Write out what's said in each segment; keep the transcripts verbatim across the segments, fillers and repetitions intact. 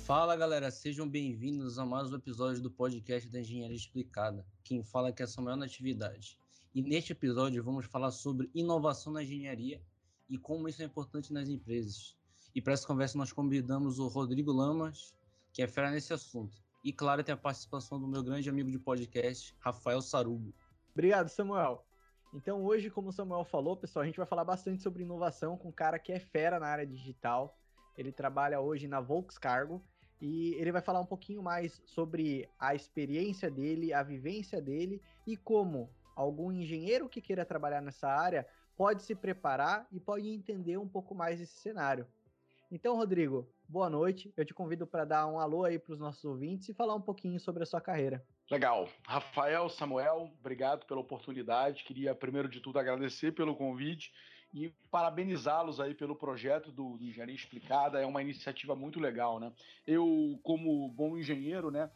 Fala galera, sejam bem-vindos a mais um episódio do podcast da Engenharia Explicada. Quem fala aqui é Samuel Natividade. E neste episódio vamos falar sobre inovação na engenharia e como isso é importante nas empresas. E para essa conversa nós convidamos o Rodrigo Lamas, que é fera nesse assunto. E claro, tem a participação do meu grande amigo de podcast, Rafael Sarubo. Obrigado, Samuel. Então hoje, como o Samuel falou, pessoal, a gente vai falar bastante sobre inovação com um cara que é fera na área digital. Ele trabalha hoje na Volkscargo e ele vai falar um pouquinho mais sobre a experiência dele, a vivência dele e como algum engenheiro que queira trabalhar nessa área pode se preparar e pode entender um pouco mais esse cenário. Então, Rodrigo, boa noite. Eu te convido para dar um alô aí para os nossos ouvintes e falar um pouquinho sobre a sua carreira. Legal. Rafael, Samuel, obrigado pela oportunidade. Queria, primeiro de tudo, agradecer pelo convite e parabenizá-los aí pelo projeto do, do Engenharia Explicada. É uma iniciativa muito legal, né? Eu, como bom engenheiro, né,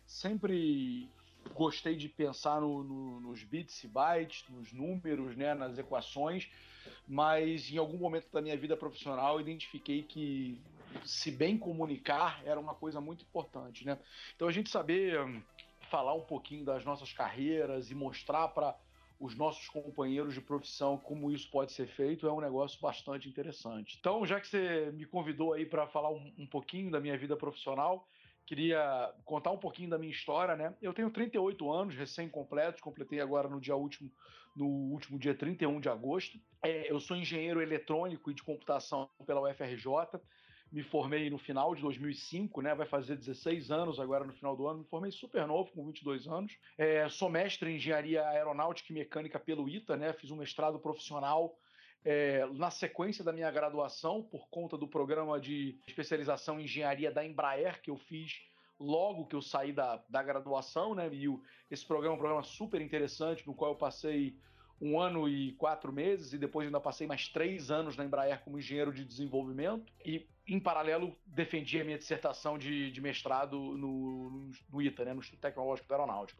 sempre gostei de pensar no, no, nos bits e bytes, nos números, né, nas equações, mas em algum momento da minha vida profissional identifiquei que se bem comunicar era uma coisa muito importante, né? Então a gente saber falar um pouquinho das nossas carreiras e mostrar para os nossos companheiros de profissão como isso pode ser feito é um negócio bastante interessante. Então, já que você me convidou aí para falar um, um pouquinho da minha vida profissional, queria contar um pouquinho da minha história, né? Eu tenho trinta e oito anos, recém-completos, completei agora no dia último, no último dia trinta e um de agosto. É, eu sou engenheiro eletrônico e de computação pela U F R J. Me formei no final de dois mil e cinco, né? Vai fazer dezesseis anos agora no final do ano. Me formei super novo, com vinte e dois anos. É, sou mestre em engenharia aeronáutica e mecânica pelo I T A, né? Fiz um mestrado profissional é, na sequência da minha graduação, por conta do programa de especialização em engenharia da Embraer, que eu fiz logo que eu saí da, da graduação, né? E o, esse programa é um programa super interessante, no qual eu passei um ano e quatro meses, e depois ainda passei mais três anos na Embraer como engenheiro de desenvolvimento, e em paralelo defendi a minha dissertação de, de mestrado no, no I T A, né, no Instituto Tecnológico da Aeronáutica.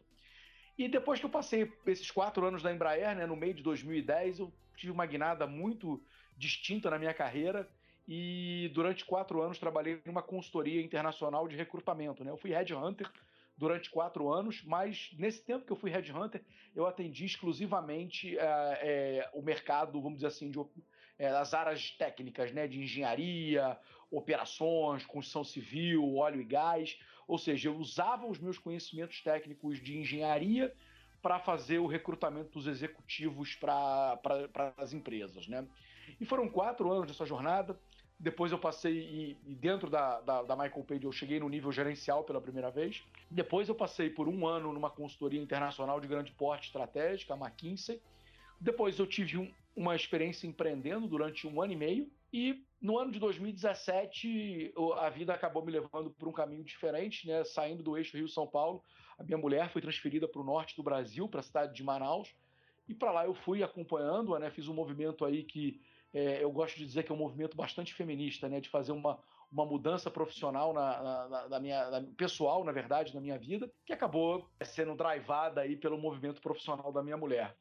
E depois que eu passei esses quatro anos na Embraer, né, no meio de dois mil e dez, eu tive uma guinada muito distinta na minha carreira, e durante quatro anos trabalhei numa consultoria internacional de recrutamento, né? Eu fui headhunter durante quatro anos, mas nesse tempo que eu fui headhunter, eu atendi exclusivamente é, é, o mercado, vamos dizer assim, de, é, das áreas técnicas, né, de engenharia, operações, construção civil, óleo e gás, ou seja, eu usava os meus conhecimentos técnicos de engenharia para fazer o recrutamento dos executivos para as empresas, né? E foram quatro anos dessa jornada. Depois eu passei, e, e dentro da, da, da Michael Page eu cheguei no nível gerencial pela primeira vez. Depois eu passei por um ano numa consultoria internacional de grande porte estratégica, a McKinsey. Depois eu tive um, uma experiência empreendendo durante um ano e meio. E no ano de dois mil e dezessete a vida acabou me levando por um caminho diferente, né? Saindo do eixo Rio-São Paulo, a minha mulher foi transferida para o norte do Brasil, para a cidade de Manaus. E para lá eu fui acompanhando-a, né? Fiz um movimento aí que É, eu gosto de dizer que é um movimento bastante feminista, né, de fazer uma, uma mudança profissional, na, na, na minha, na, pessoal, na verdade, na minha vida, que acabou sendo drivada aí pelo movimento profissional da minha mulher.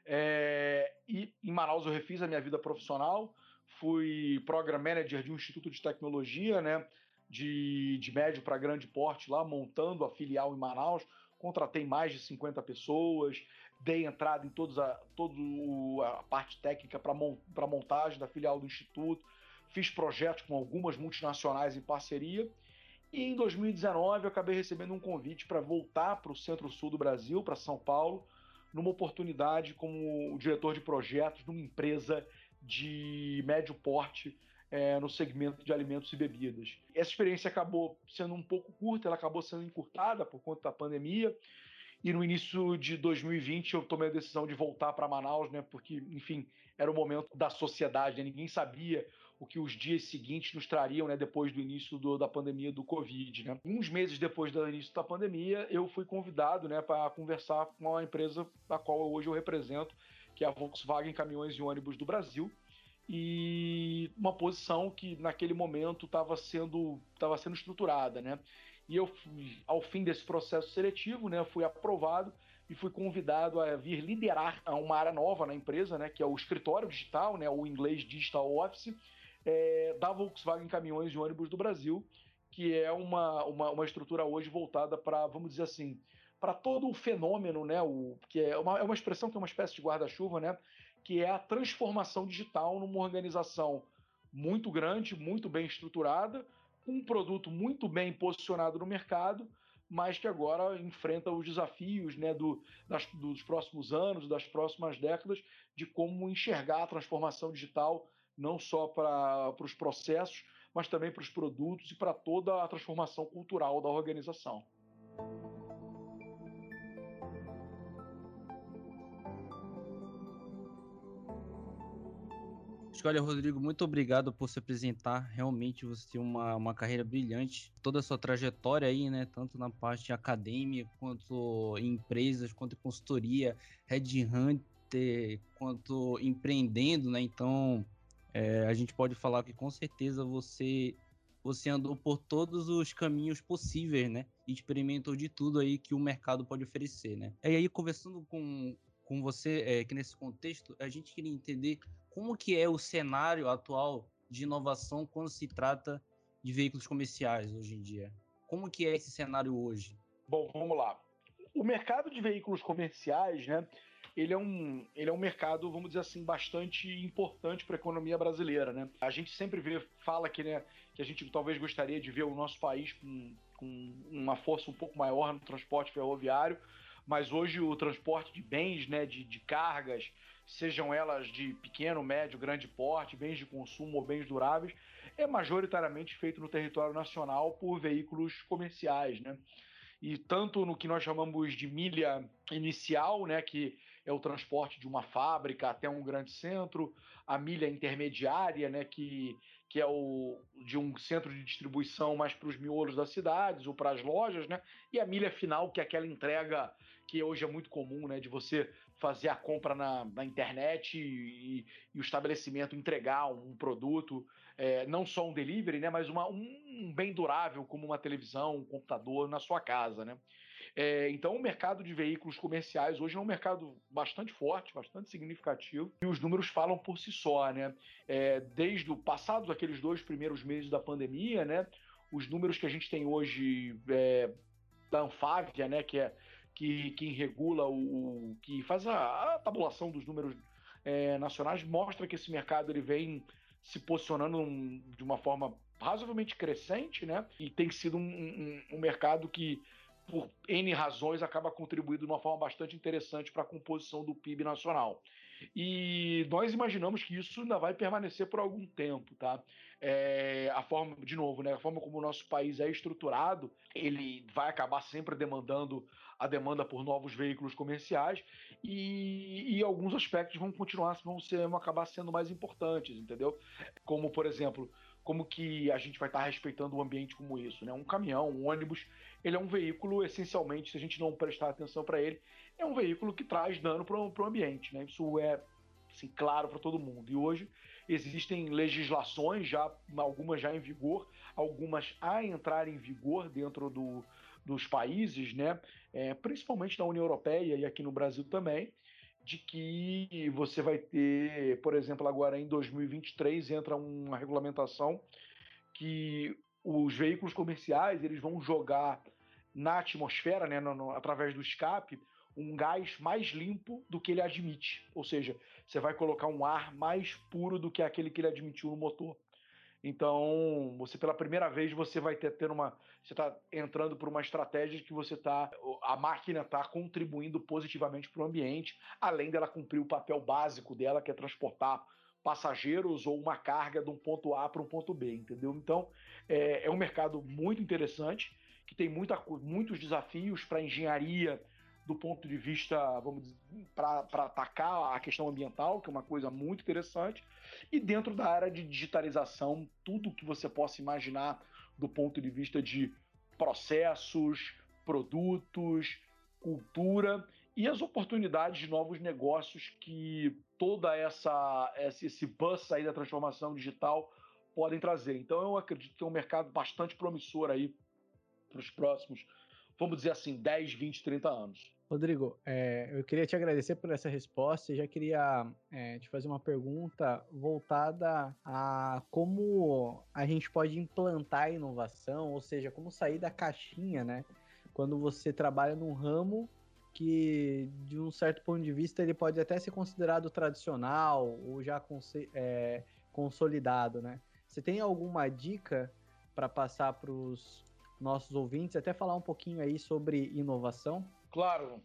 É, e em Manaus eu refiz a minha vida profissional, fui Program Manager de um instituto de tecnologia, né, de, de médio para grande porte lá, montando a filial em Manaus. Contratei mais de cinquenta pessoas, dei entrada em todos a, toda a parte técnica para mont, a montagem da filial do Instituto, fiz projetos com algumas multinacionais em parceria, e em dois mil e dezenove eu acabei recebendo um convite para voltar para o centro-sul do Brasil, para São Paulo, numa oportunidade como diretor de projetos numa empresa de médio porte, É, no segmento de alimentos e bebidas. Essa experiência acabou sendo um pouco curta, ela acabou sendo encurtada por conta da pandemia, e no início de dois mil e vinte eu tomei a decisão de voltar para Manaus, né, porque, enfim, era o momento da sociedade, né, ninguém sabia o que os dias seguintes nos trariam, né, depois do início do, da pandemia do Covid. Né. Uns meses depois do início da pandemia, eu fui convidado, né, para conversar com uma empresa a qual hoje eu represento, que é a Volkswagen Caminhões e Ônibus do Brasil, e uma posição que naquele momento estava sendo, tava sendo estruturada, né? E eu, ao fim desse processo seletivo, né, fui aprovado e fui convidado a vir liderar uma área nova na empresa, né, que é o escritório digital, né, o inglês Digital Office, é, da Volkswagen Caminhões e Ônibus do Brasil, que é uma, uma, uma estrutura hoje voltada para, vamos dizer assim, para todo o fenômeno, né, o, que é uma, é uma expressão que é uma espécie de guarda-chuva, né, que é a transformação digital numa organização muito grande, muito bem estruturada, com um produto muito bem posicionado no mercado, mas que agora enfrenta os desafios, né, do, das, dos próximos anos, das próximas décadas, de como enxergar a transformação digital, não só para os processos, mas também para os produtos e para toda a transformação cultural da organização. Olha, Rodrigo, muito obrigado por se apresentar. Realmente você tem uma, uma carreira brilhante. Toda a sua trajetória aí, né? Tanto na parte acadêmica, quanto em empresas, quanto em consultoria, headhunter, quanto empreendendo, né? Então, é, a gente pode falar que com certeza você, você andou por todos os caminhos possíveis, né? E experimentou de tudo aí que o mercado pode oferecer, né? E aí, conversando com, com você, é, que nesse contexto, a gente queria entender como que é o cenário atual de inovação quando se trata de veículos comerciais hoje em dia? Como que é esse cenário hoje? Bom, vamos lá. O mercado de veículos comerciais, né, ele é um, ele é um mercado, vamos dizer assim, bastante importante para a economia brasileira, né? A gente sempre vê, fala que, né, que a gente talvez gostaria de ver o nosso país com, com uma força um pouco maior no transporte ferroviário, mas hoje o transporte de bens, né, de, de cargas, sejam elas de pequeno, médio, grande porte, bens de consumo ou bens duráveis, é majoritariamente feito no território nacional por veículos comerciais, né? E tanto no que nós chamamos de milha inicial, né, que é o transporte de uma fábrica até um grande centro, a milha intermediária, né, que, que é o de um centro de distribuição mais para os miolos das cidades ou para as lojas, né, e a milha final, que é aquela entrega que hoje é muito comum, né, de você fazer a compra na, na internet e, e o estabelecimento entregar um produto, é, não só um delivery, né, mas uma, um bem durável como uma televisão, um computador na sua casa, né? É, então, o mercado de veículos comerciais hoje é um mercado bastante forte, bastante significativo, e os números falam por si só, né? É, desde o passado, aqueles dois primeiros meses da pandemia, né? Os números que a gente tem hoje é, da Anfávia, né? Que é que, quem regula o, o que faz a, a tabulação dos números é, nacionais, mostra que esse mercado ele vem se posicionando um, de uma forma razoavelmente crescente, né? E tem sido um, um, um mercado que, por N razões, acaba contribuindo de uma forma bastante interessante para a composição do P I B nacional. E nós imaginamos que isso ainda vai permanecer por algum tempo, tá? É, a forma, de novo, né, a forma como o nosso país é estruturado, ele vai acabar sempre demandando a demanda por novos veículos comerciais e, e alguns aspectos vão continuar, vão, ser, vão acabar sendo mais importantes, entendeu? Como, por exemplo, como que a gente vai estar respeitando um ambiente como isso, né? Um caminhão, um ônibus, ele é um veículo, essencialmente, se a gente não prestar atenção para ele, é um veículo que traz dano para o ambiente, né? Isso é assim, claro para todo mundo. E hoje existem legislações, já, algumas já em vigor, algumas a entrar em vigor dentro do, dos países, né? É, principalmente na União Europeia e aqui no Brasil também, de que você vai ter, por exemplo, agora em dois mil e vinte e três entra uma regulamentação que os veículos comerciais eles vão jogar na atmosfera, né, no, no, através do escape, um gás mais limpo do que ele admite. Ou seja, você vai colocar um ar mais puro do que aquele que ele admitiu no motor. Então, você pela primeira vez você vai ter, ter uma, você está entrando por uma estratégia que você tá, a máquina está contribuindo positivamente para o ambiente, além dela cumprir o papel básico dela, que é transportar passageiros ou uma carga de um ponto A para um ponto B, entendeu? Então, é, é um mercado muito interessante, que tem muita, muitos desafios para a engenharia do ponto de vista, vamos dizer, para atacar a questão ambiental, que é uma coisa muito interessante, e dentro da área de digitalização, tudo que você possa imaginar do ponto de vista de processos, produtos, cultura e as oportunidades de novos negócios que toda essa esse buzz aí da transformação digital podem trazer. Então eu acredito que é um mercado bastante promissor aí para os próximos, vamos dizer assim, dez, vinte, trinta anos. Rodrigo, é, eu queria te agradecer por essa resposta e já queria é, te fazer uma pergunta voltada a como a gente pode implantar a inovação, ou seja, como sair da caixinha, né? Quando você trabalha num ramo que, de um certo ponto de vista, ele pode até ser considerado tradicional ou já é, consolidado, né? Você tem alguma dica para passar para os nossos ouvintes, até falar um pouquinho aí sobre inovação? Claro.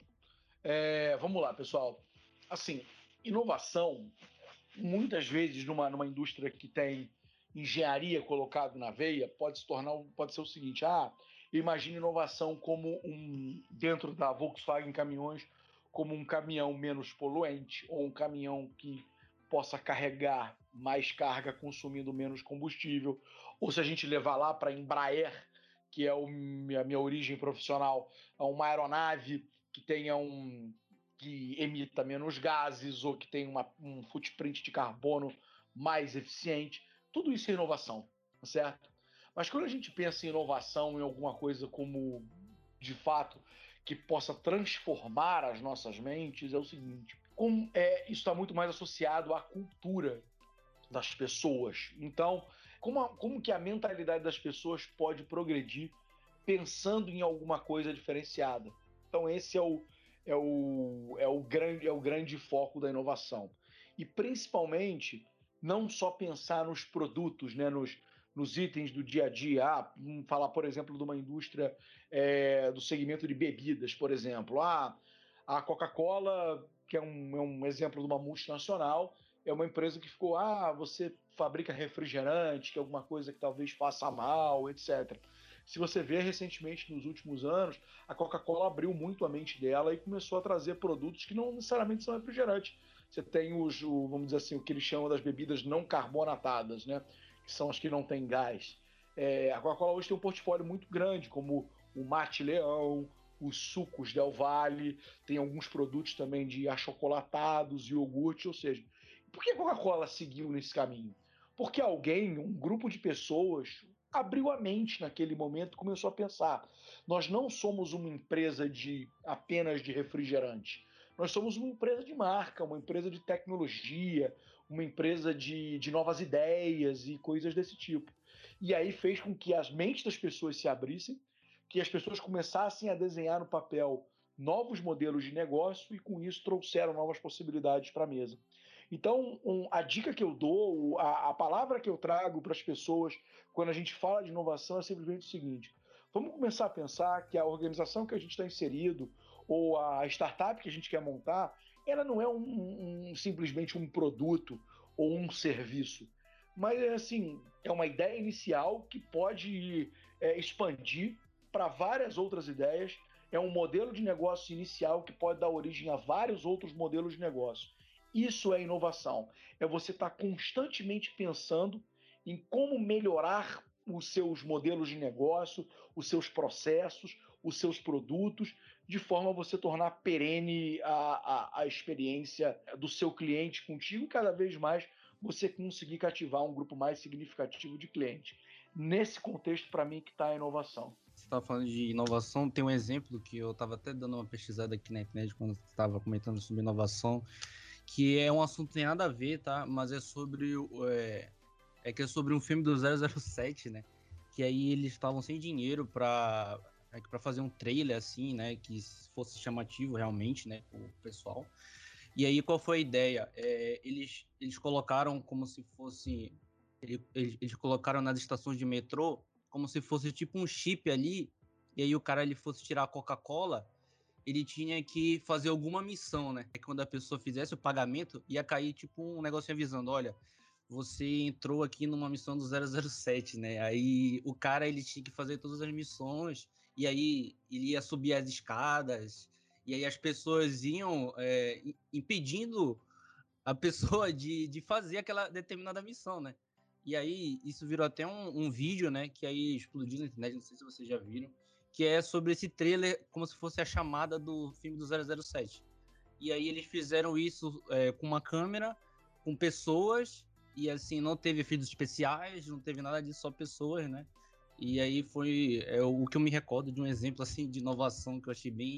É, vamos lá, pessoal. Assim, inovação, muitas vezes numa, numa indústria que tem engenharia colocado na veia, pode se tornar, pode ser o seguinte: ah, imagine inovação como um, dentro da Volkswagen Caminhões, como um caminhão menos poluente ou um caminhão que possa carregar mais carga consumindo menos combustível, ou se a gente levar lá para a Embraer, que é o, a minha origem profissional, uma aeronave que tenha um que emita menos gases ou que tenha uma, um footprint de carbono mais eficiente. Tudo isso é inovação, certo? Mas quando a gente pensa em inovação, em alguma coisa como, de fato, que possa transformar as nossas mentes, é o seguinte: como, é, isso está muito mais associado à cultura das pessoas. Então, como, a, como que a mentalidade das pessoas pode progredir pensando em alguma coisa diferenciada? Então, esse é o, é o, é o, grande, é o grande foco da inovação. E, principalmente, não só pensar nos produtos, né, nos, nos itens do dia a dia. Ah, vamos falar, por exemplo, de uma indústria é, do segmento de bebidas, por exemplo. Ah, a Coca-Cola, que é um, é um exemplo de uma multinacional, é uma empresa que ficou, ah, você fabrica refrigerante, que é alguma coisa que talvez faça mal, etcétera. Se você vê recentemente, nos últimos anos, a Coca-Cola abriu muito a mente dela e começou a trazer produtos que não necessariamente são refrigerantes. Você tem os, o, vamos dizer assim, o que eles chamam das bebidas não carbonatadas, né? Que são as que não têm gás. É, a Coca-Cola hoje tem um portfólio muito grande, como o Mate Leão, os sucos Del Valle, tem alguns produtos também de achocolatados, iogurte, ou seja, por que a Coca-Cola seguiu nesse caminho? Porque alguém, um grupo de pessoas, abriu a mente naquele momento e começou a pensar: nós não somos uma empresa de apenas de refrigerante. Nós somos uma empresa de marca, uma empresa de tecnologia, uma empresa de, de novas ideias e coisas desse tipo. E aí fez com que as mentes das pessoas se abrissem, que as pessoas começassem a desenhar no papel novos modelos de negócio e com isso trouxeram novas possibilidades para a mesa. Então, um, a dica que eu dou, a, a palavra que eu trago para as pessoas quando a gente fala de inovação é simplesmente o seguinte: vamos começar a pensar que a organização que a gente está inserido ou a startup que a gente quer montar, ela não é um, um, simplesmente um produto ou um serviço, mas é assim, é uma ideia inicial que pode é, expandir para várias outras ideias, é um modelo de negócio inicial que pode dar origem a vários outros modelos de negócio. Isso é inovação, é você estar tá constantemente pensando em como melhorar os seus modelos de negócio, os seus processos, os seus produtos, de forma a você tornar perene a, a, a experiência do seu cliente contigo e cada vez mais você conseguir cativar um grupo mais significativo de clientes. Nesse contexto, para mim, que está a inovação. Você estava falando de inovação, tem um exemplo que eu estava até dando uma pesquisada aqui na internet quando estava comentando sobre inovação, que é um assunto que tem nada a ver, tá? Mas é sobre é, é que é sobre um filme do zero zero sete, né? Que aí eles estavam sem dinheiro para é, para fazer um trailer assim, né? Que fosse chamativo realmente, né? O pessoal. E aí qual foi a ideia? É, eles eles colocaram como se fosse eles, eles colocaram nas estações de metrô como se fosse tipo um chip ali. E aí o cara ele fosse tirar a Coca-Cola, ele tinha que fazer alguma missão, né? Quando a pessoa fizesse o pagamento, ia cair tipo um negócio avisando: olha, você entrou aqui numa missão do zero zero sete, né? Aí o cara ele tinha que fazer todas as missões, e aí ele ia subir as escadas, e aí as pessoas iam é, impedindo a pessoa de, de fazer aquela determinada missão, né? E aí isso virou até um, um vídeo, né? Que aí explodiu na internet, não sei se vocês já viram, que é sobre esse trailer como se fosse a chamada do filme do zero zero sete. E aí eles fizeram isso é, com uma câmera, com pessoas, e assim, não teve efeitos especiais, não teve nada disso, só pessoas, né? E aí foi é, o que eu me recordo de um exemplo assim de inovação que eu achei bem,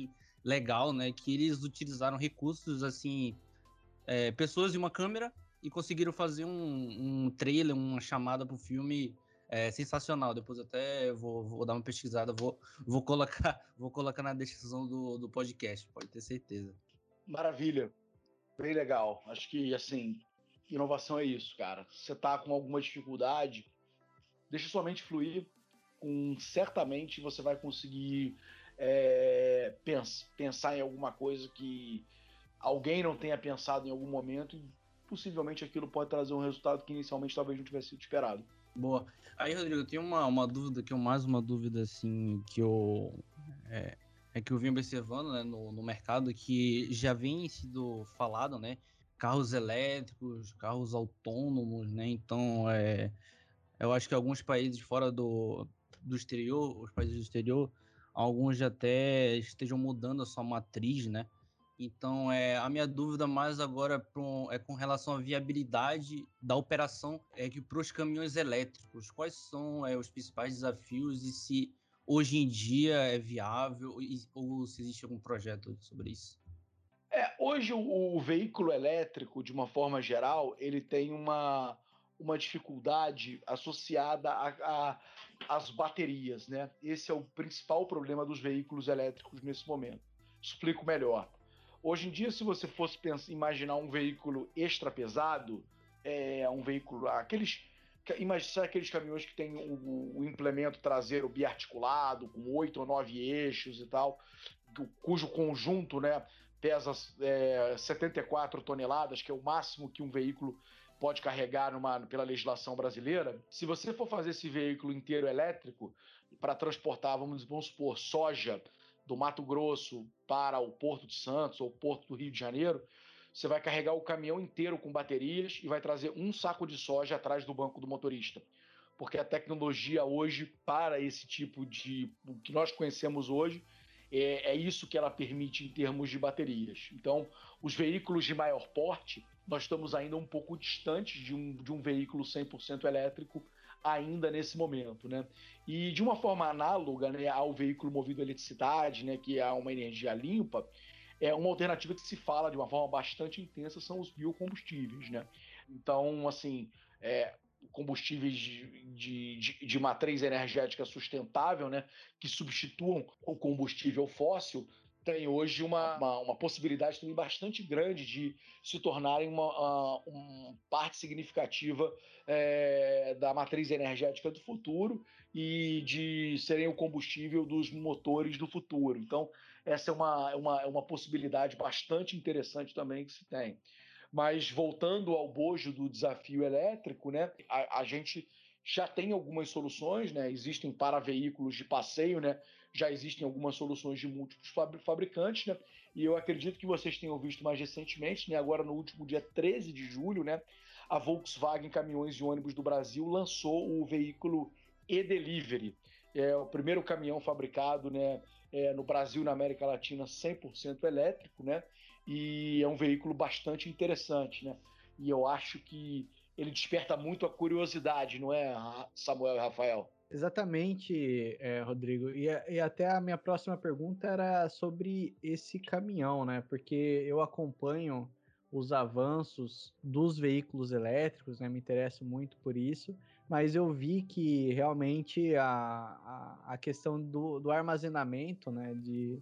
legal, né? Que eles utilizaram recursos, assim, é, pessoas e uma câmera e conseguiram fazer um, um trailer, uma chamada pro filme é, sensacional. Depois até vou, vou dar uma pesquisada, vou, vou, colocar, vou colocar na descrição do, do podcast, pode ter certeza. Maravilha, bem legal. Acho que, assim, inovação é isso, cara. Se você tá com alguma dificuldade, deixa sua mente fluir, com, certamente você vai conseguir é, pens, pensar em alguma coisa que alguém não tenha pensado em algum momento e possivelmente aquilo pode trazer um resultado que inicialmente talvez não tivesse sido esperado. Boa. Aí, Rodrigo, eu tenho uma, uma dúvida, que é mais uma dúvida, assim, que eu... É, é que eu venho observando, né, no, no mercado, que já vem sido falado, né, carros elétricos, carros autônomos, né, então, é, eu acho que alguns países fora do, do exterior, os países do exterior, alguns já até estejam mudando a sua matriz, né, então, é, a minha dúvida mais agora pro, é com relação à viabilidade da operação é que para os caminhões elétricos, quais são é, os principais desafios e se hoje em dia é viável e, ou se existe algum projeto sobre isso? É, hoje o, o veículo elétrico, de uma forma geral, ele tem uma, uma dificuldade associada às baterias, né? Esse é o principal problema dos veículos elétricos nesse momento. Explico melhor. Hoje em dia, se você fosse pensar, imaginar um veículo extra pesado, é, um veículo, aqueles, imagina aqueles caminhões que tem o, o implemento traseiro biarticulado, com oito ou nove eixos e tal, cujo conjunto, né, pesa é, setenta e quatro toneladas, que é o máximo que um veículo pode carregar numa, pela legislação brasileira. Se você for fazer esse veículo inteiro elétrico para transportar, vamos, vamos supor, soja do Mato Grosso para o Porto de Santos ou Porto do Rio de Janeiro, você vai carregar o caminhão inteiro com baterias e vai trazer um saco de soja atrás do banco do motorista. Porque a tecnologia hoje, para esse tipo de... o que nós conhecemos hoje, é, é isso que ela permite em termos de baterias. Então, os veículos de maior porte, nós estamos ainda um pouco distantes de um, de um veículo cem por cento elétrico ainda nesse momento, né? E de uma forma análoga, né, ao veículo movido a eletricidade, né, que é uma energia limpa, é uma alternativa que se fala de uma forma bastante intensa são os biocombustíveis, né? Então, assim, é, combustíveis de, de, de, de matriz energética sustentável, né, que substituam o combustível fóssil, tem hoje uma, uma, uma possibilidade também bastante grande de se tornarem uma, uma parte significativa é, da matriz energética do futuro e de serem o combustível dos motores do futuro. Então, essa é uma, uma, uma possibilidade bastante interessante também que se tem. Mas voltando ao bojo do desafio elétrico, né, a, a gente já tem algumas soluções, né, existem para veículos de passeio, né, já existem algumas soluções de múltiplos fabricantes, né, e eu acredito que vocês tenham visto mais recentemente, né, agora no último dia treze de julho, né, a Volkswagen Caminhões e Ônibus do Brasil lançou o veículo e-Delivery, é o primeiro caminhão fabricado, né, é, no Brasil e na América Latina cem por cento elétrico, né, e é um veículo bastante interessante, né? E eu acho que ele desperta muito a curiosidade, não é, Samuel e Rafael? Exatamente, é, Rodrigo. E, e até a minha próxima pergunta era sobre esse caminhão, né? Porque eu acompanho os avanços dos veículos elétricos, né? Me interesso muito por isso, mas eu vi que realmente a, a, a questão do, do armazenamento, né? De,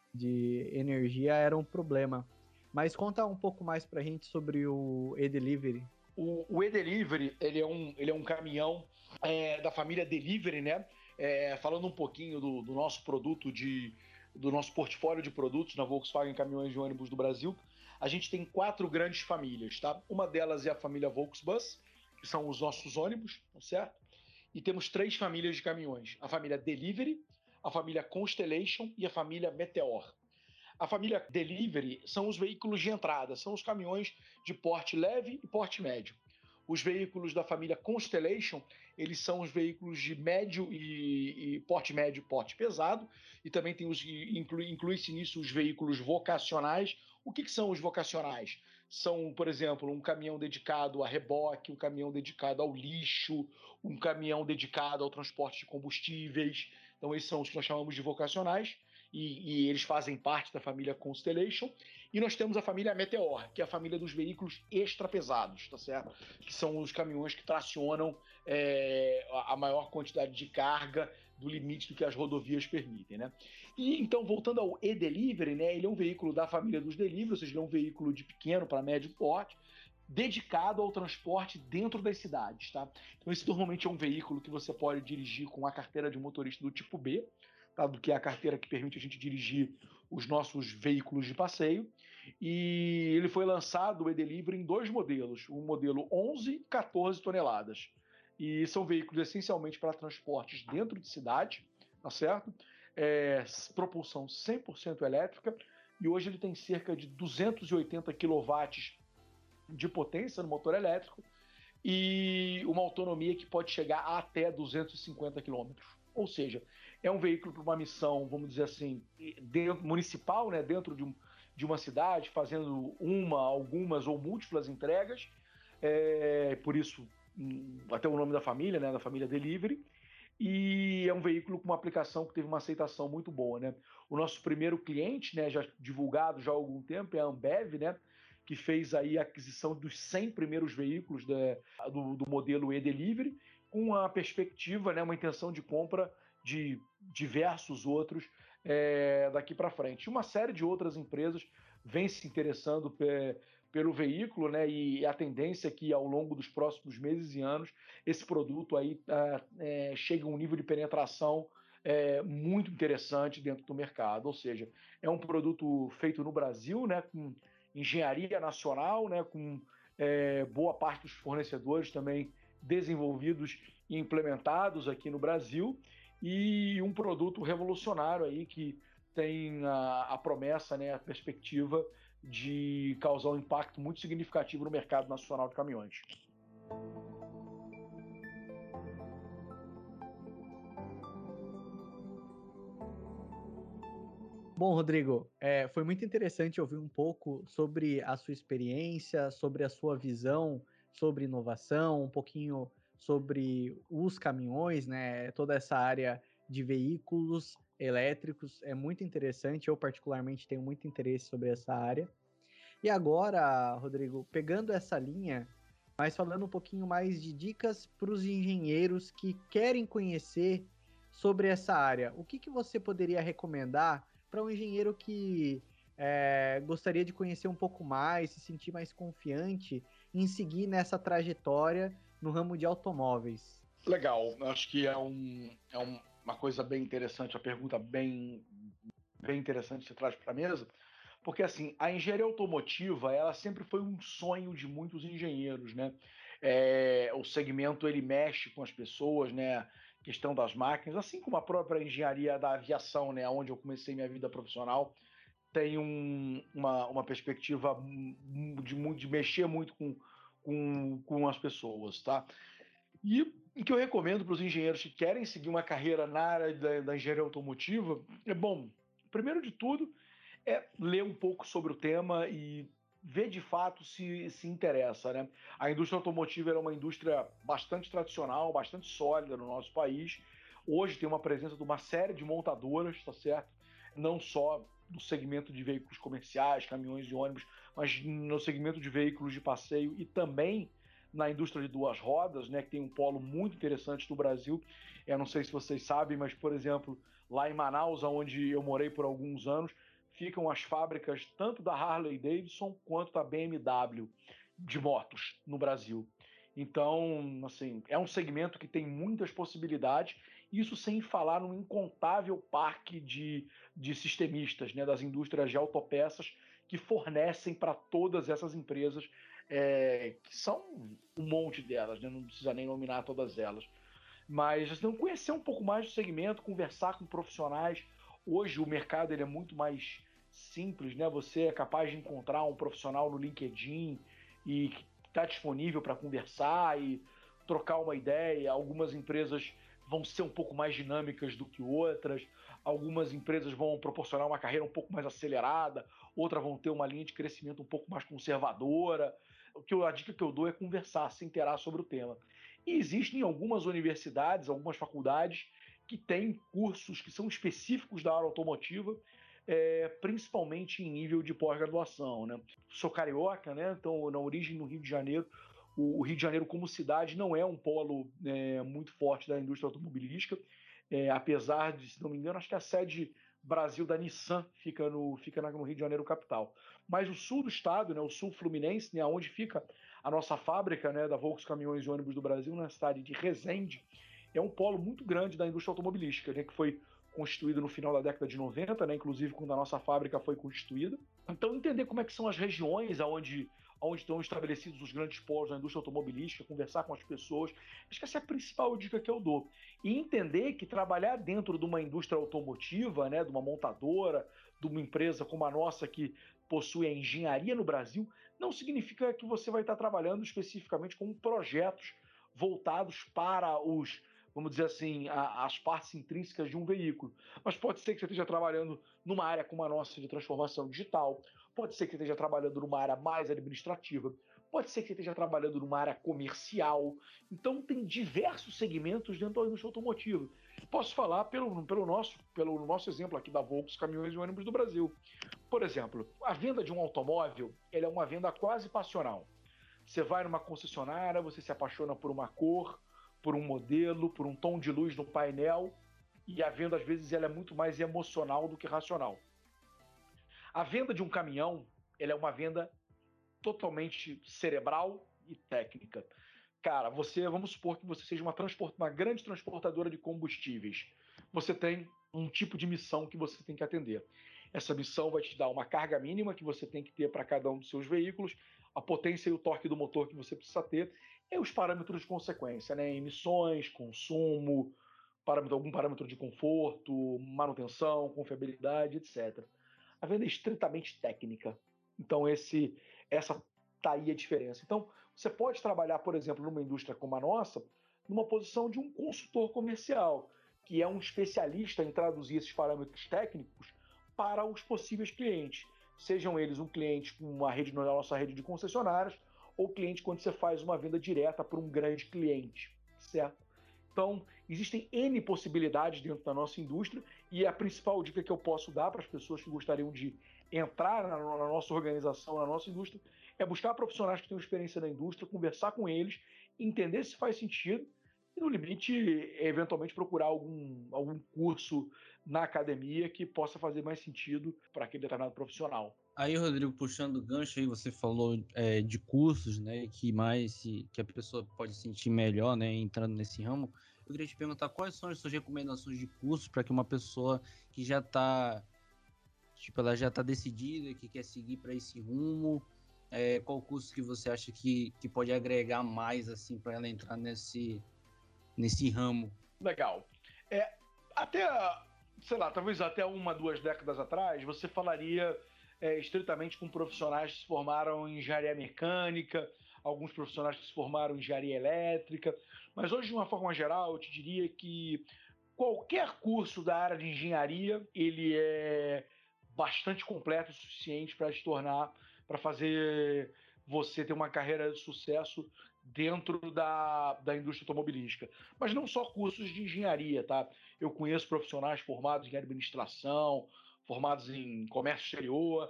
de energia era um problema. Mas conta um pouco mais para a gente sobre o e-delivery. O, o e-Delivery, ele é um, ele é um caminhão é, da família Delivery, né? É, falando um pouquinho do, do nosso produto, de, do nosso portfólio de produtos na Volkswagen Caminhões e Ônibus do Brasil, a gente tem quatro grandes famílias, tá? Uma delas é a família Volksbus, que são os nossos ônibus, certo? E temos três famílias de caminhões: a família Delivery, a família Constellation e a família Meteor. A família Delivery são os veículos de entrada, são os caminhões de porte leve e porte médio. Os veículos da família Constellation, eles são os veículos de médio e, e porte médio e porte pesado, e também tem os, inclui, inclui-se nisso os veículos vocacionais. O que, que são os vocacionais? São, por exemplo, um caminhão dedicado a reboque, um caminhão dedicado ao lixo, um caminhão dedicado ao transporte de combustíveis. Então, esses são os que nós chamamos de vocacionais. e, e eles fazem parte da família Constellation. E nós temos a família Meteor, que é a família dos veículos extrapesados, tá certo? Que são os caminhões que tracionam é, a maior quantidade de carga do limite do que as rodovias permitem, né? E então, voltando ao e-delivery, né, ele é um veículo da família dos delivery, ou seja, ele é um veículo de pequeno para médio porte, dedicado ao transporte dentro das cidades, tá? Então esse normalmente é um veículo que você pode dirigir com a carteira de motorista do tipo B, tá? Do que é a carteira que permite a gente dirigir os nossos veículos de passeio. E ele foi lançado, o e-delivery, em dois modelos, o modelo onze e quatorze toneladas. E são veículos essencialmente para transportes dentro de cidade, tá certo? É, propulsão cem por cento elétrica, e hoje ele tem cerca de duzentos e oitenta quilowatts de potência no motor elétrico e uma autonomia que pode chegar a até duzentos e cinquenta quilômetros. Ou seja, é um veículo para uma missão, vamos dizer assim, dentro, municipal, né, dentro de, um, de uma cidade, fazendo uma, algumas ou múltiplas entregas, é, por isso até o nome da família, né, da família Delivery, e é um veículo com uma aplicação que teve uma aceitação muito boa, né? O nosso primeiro cliente, né, já divulgado já há algum tempo, é a Ambev, né, que fez aí a aquisição dos cem primeiros veículos da, do, do modelo e-delivery, com a perspectiva, né, uma intenção de compra de diversos outros é, daqui para frente. Uma série de outras empresas vem se interessando pe, pelo veículo, né, e a tendência é que ao longo dos próximos meses e anos esse produto aí é, chegue a um nível de penetração é, muito interessante dentro do mercado. Ou seja, é um produto feito no Brasil, né, com engenharia nacional, né, com é, boa parte dos fornecedores também desenvolvidos e implementados aqui no Brasil, e um produto revolucionário aí que tem a, a promessa, né, a perspectiva de causar um impacto muito significativo no mercado nacional de caminhões. Bom, Rodrigo, é, foi muito interessante ouvir um pouco sobre a sua experiência, sobre a sua visão sobre inovação, um pouquinho sobre os caminhões, né? Toda essa área de veículos elétricos é muito interessante. Eu, particularmente, tenho muito interesse sobre essa área. E agora, Rodrigo, pegando essa linha, mas falando um pouquinho mais de dicas para os engenheiros que querem conhecer sobre essa área, o que, que você poderia recomendar para um engenheiro que é, gostaria de conhecer um pouco mais, se sentir mais confiante em seguir nessa trajetória no ramo de automóveis? Legal, acho que é, um, é um, uma coisa bem interessante, uma pergunta bem, bem interessante que você traz para a mesa, porque assim, a engenharia automotiva, ela sempre foi um sonho de muitos engenheiros, né? É, o segmento, ele mexe com as pessoas, né? Questão das máquinas, assim como a própria engenharia da aviação, né? Onde eu comecei minha vida profissional, tem um, uma, uma perspectiva de, de mexer muito com, com, com as pessoas, tá? E o que eu recomendo para os engenheiros que querem seguir uma carreira na área da, da engenharia automotiva é, bom, primeiro de tudo, é ler um pouco sobre o tema e ver de fato se se interessa, né? A indústria automotiva é uma indústria bastante tradicional, bastante sólida no nosso país. Hoje tem uma presença de uma série de montadoras, tá certo? Não só do segmento de veículos comerciais, caminhões e ônibus, mas no segmento de veículos de passeio e também na indústria de duas rodas, né, que tem um polo muito interessante no Brasil. Eu não sei se vocês sabem, mas, por exemplo, lá em Manaus, onde eu morei por alguns anos, ficam as fábricas tanto da Harley Davidson quanto da B M W de motos no Brasil. Então, assim, é um segmento que tem muitas possibilidades, isso sem falar num incontável parque de, de sistemistas, né, das indústrias de autopeças que fornecem para todas essas empresas, é, que são um monte delas, né, não precisa nem nominar todas elas. Mas assim, conhecer um pouco mais do segmento, conversar com profissionais. Hoje o mercado ele é muito mais simples, né? Você é capaz de encontrar um profissional no LinkedIn e que está disponível para conversar e trocar uma ideia. Algumas empresas vão ser um pouco mais dinâmicas do que outras, algumas empresas vão proporcionar uma carreira um pouco mais acelerada, outras vão ter uma linha de crescimento um pouco mais conservadora. O que eu, a dica que eu dou é conversar, se inteirar sobre o tema. E existem algumas universidades, algumas faculdades que tem cursos que são específicos da área automotiva, é, principalmente em nível de pós-graduação, né? Sou carioca, né? Então, na origem no Rio de Janeiro, o Rio de Janeiro como cidade não é um polo é, muito forte da indústria automobilística, é, apesar de, se não me engano, acho que a sede Brasil da Nissan fica no, fica no Rio de Janeiro capital. Mas o sul do estado, né, o sul fluminense, né, onde fica a nossa fábrica, né, da Volks Caminhões e Ônibus do Brasil, na cidade de Resende, é um polo muito grande da indústria automobilística, né, que foi constituído no final da década de noventa, né, inclusive quando a nossa fábrica foi constituída. Então, entender como é que são as regiões onde, onde estão estabelecidos os grandes polos da indústria automobilística, conversar com as pessoas, acho que essa é a principal dica que eu dou. E entender que trabalhar dentro de uma indústria automotiva, né, de uma montadora, de uma empresa como a nossa que possui a engenharia no Brasil, não significa que você vai estar trabalhando especificamente com projetos voltados para os, vamos dizer assim, a, as partes intrínsecas de um veículo. Mas pode ser que você esteja trabalhando numa área como a nossa de transformação digital, pode ser que você esteja trabalhando numa área mais administrativa, pode ser que você esteja trabalhando numa área comercial. Então, tem diversos segmentos dentro da indústria automotiva. Posso falar pelo, pelo, nosso, pelo nosso exemplo aqui da Volks Caminhões e Ônibus do Brasil. Por exemplo, a venda de um automóvel ela é uma venda quase passional. Você vai numa concessionária, você se apaixona por uma cor, por um modelo, por um tom de luz no painel, e a venda, às vezes, ela é muito mais emocional do que racional. A venda de um caminhão, ela é uma venda totalmente cerebral e técnica. Cara, você, vamos supor que você seja uma, transport, uma grande transportadora de combustíveis. Você tem um tipo de missão que você tem que atender. Essa missão vai te dar uma carga mínima que você tem que ter para cada um dos seus veículos, a potência e o torque do motor que você precisa ter, e os parâmetros de consequência, né? Emissões, consumo, parâmetro, algum parâmetro de conforto, manutenção, confiabilidade, etcétera. A venda é estritamente técnica. Então, esse, essa tá aí a diferença. Então, você pode trabalhar, por exemplo, numa indústria como a nossa, numa posição de um consultor comercial, que é um especialista em traduzir esses parâmetros técnicos para os possíveis clientes. Sejam eles um cliente com uma rede, na nossa rede de concessionárias, ou cliente quando você faz uma venda direta para um grande cliente, certo? Então, existem N possibilidades dentro da nossa indústria e a principal dica que eu posso dar para as pessoas que gostariam de entrar na, na nossa organização, na nossa indústria, é buscar profissionais que tenham experiência na indústria, conversar com eles, entender se faz sentido e, no limite, eventualmente procurar algum, algum curso na academia que possa fazer mais sentido para aquele determinado profissional. Aí, Rodrigo, puxando o gancho aí, você falou é, de cursos, né, que mais se, que a pessoa pode sentir melhor, né, entrando nesse ramo. Eu queria te perguntar quais são as suas recomendações de cursos para que uma pessoa que já está, tipo, ela já está decidida, que quer seguir para esse rumo, é, qual curso que você acha que, que pode agregar mais, assim, para ela entrar nesse, nesse ramo? Legal. É, até, sei lá, talvez até uma, duas décadas atrás, você falaria É, estritamente com profissionais que se formaram em engenharia mecânica, alguns profissionais que se formaram em engenharia elétrica, mas hoje, de uma forma geral, eu te diria que qualquer curso da área de engenharia, ele é bastante completo o suficiente para te tornar, para fazer você ter uma carreira de sucesso dentro da, da indústria automobilística. Mas não só cursos de engenharia, tá? Eu conheço profissionais formados em administração, formados em comércio exterior,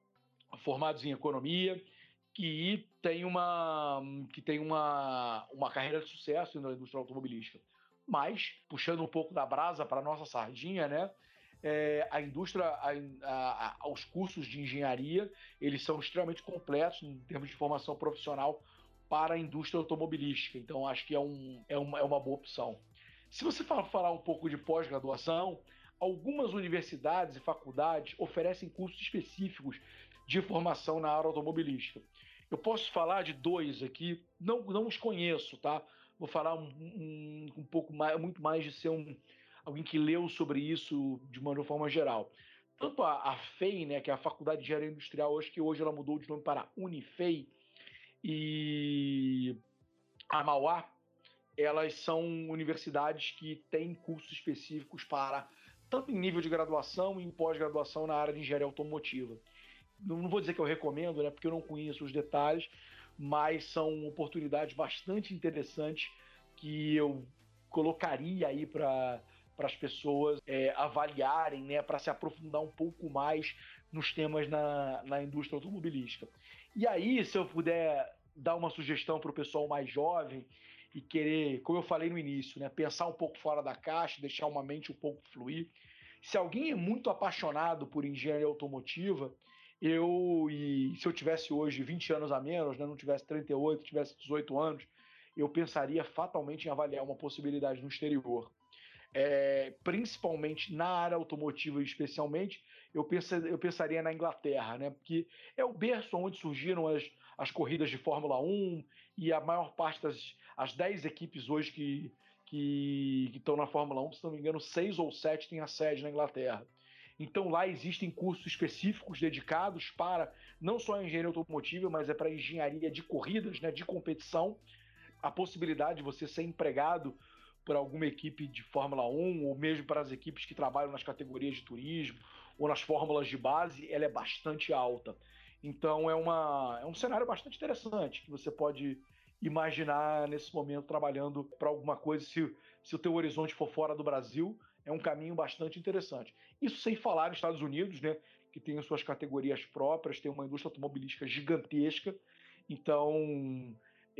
formados em economia, que tem uma, que tem uma, uma carreira de sucesso na indústria automobilística. Mas, puxando um pouco da brasa para a nossa sardinha, né? É, a indústria, a, a, a, os cursos de engenharia, eles são extremamente completos em termos de formação profissional para a indústria automobilística. Então, acho que é, um, é, uma, é uma boa opção. Se você falar um pouco de pós-graduação, algumas universidades e faculdades oferecem cursos específicos de formação na área automobilística. Eu posso falar de dois aqui, não, não os conheço, tá? Vou falar um, um, um pouco mais, muito mais de ser um, alguém que leu sobre isso de uma forma geral. Tanto a, a F E I, né, que é a Faculdade de Engenharia Industrial, acho que hoje ela mudou de nome para Unifei, e a Mauá, elas são universidades que têm cursos específicos para, tanto em nível de graduação e em pós-graduação na área de engenharia automotiva. Não vou dizer que eu recomendo, né, porque eu não conheço os detalhes, mas são oportunidades bastante interessantes que eu colocaria aí para para as pessoas é, avaliarem, né, para se aprofundar um pouco mais nos temas na, na indústria automobilística. E aí, se eu puder dar uma sugestão para o pessoal mais jovem e querer, como eu falei no início, né, pensar um pouco fora da caixa, deixar uma mente um pouco fluir. Se alguém é muito apaixonado por engenharia automotiva, eu, e se eu tivesse hoje vinte anos a menos, né, não tivesse trinta e oito, tivesse dezoito anos, eu pensaria fatalmente em avaliar uma possibilidade no exterior. É, principalmente na área automotiva, especialmente, eu, pensa, eu pensaria na Inglaterra, né? Porque é o berço onde surgiram as, as corridas de Fórmula um e a maior parte das as dez equipes hoje que, que, que estão na Fórmula um, se não me engano, seis ou sete têm a sede na Inglaterra. Então lá existem cursos específicos dedicados para não só a engenharia automotiva, mas é para engenharia de corridas, né, de competição, a possibilidade de você ser empregado por alguma equipe de Fórmula um, ou mesmo para as equipes que trabalham nas categorias de turismo ou nas fórmulas de base, ela é bastante alta. Então é, uma, é um cenário bastante interessante que você pode imaginar nesse momento trabalhando para alguma coisa, se, se o teu horizonte for fora do Brasil, é um caminho bastante interessante. Isso sem falar nos Estados Unidos, né, que tem as suas categorias próprias, tem uma indústria automobilística gigantesca, então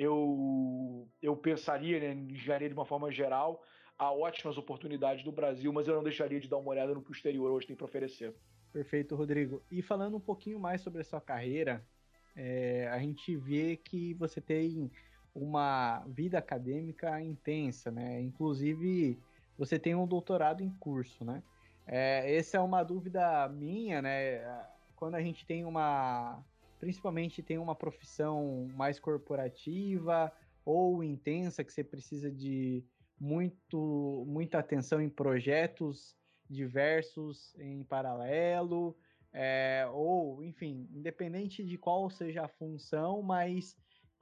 eu, eu pensaria, né, em engenharia de uma forma geral, há ótimas oportunidades no Brasil, mas eu não deixaria de dar uma olhada no que o exterior hoje tem para oferecer. Perfeito, Rodrigo. E falando um pouquinho mais sobre a sua carreira, é, a gente vê que você tem uma vida acadêmica intensa, né? Inclusive, você tem um doutorado em curso, né? É, essa é uma dúvida minha, né? Quando a gente tem uma... Principalmente tem uma profissão mais corporativa ou intensa, que você precisa de muito, muita atenção em projetos diversos em paralelo, é, ou, enfim, independente de qual seja a função, mas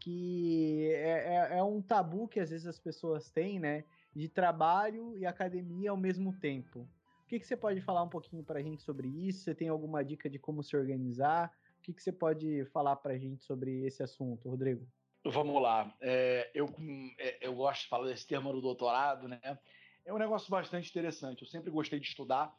que é, é, é um tabu que às vezes as pessoas têm, né? De trabalho e academia ao mesmo tempo. O que, que você pode falar um pouquinho para a gente sobre isso? Você tem alguma dica de como se organizar? O que, que você pode falar para a gente sobre esse assunto, Rodrigo? Vamos lá. É, eu, eu gosto de falar desse termo do doutorado, né? É um negócio bastante interessante. Eu sempre gostei de estudar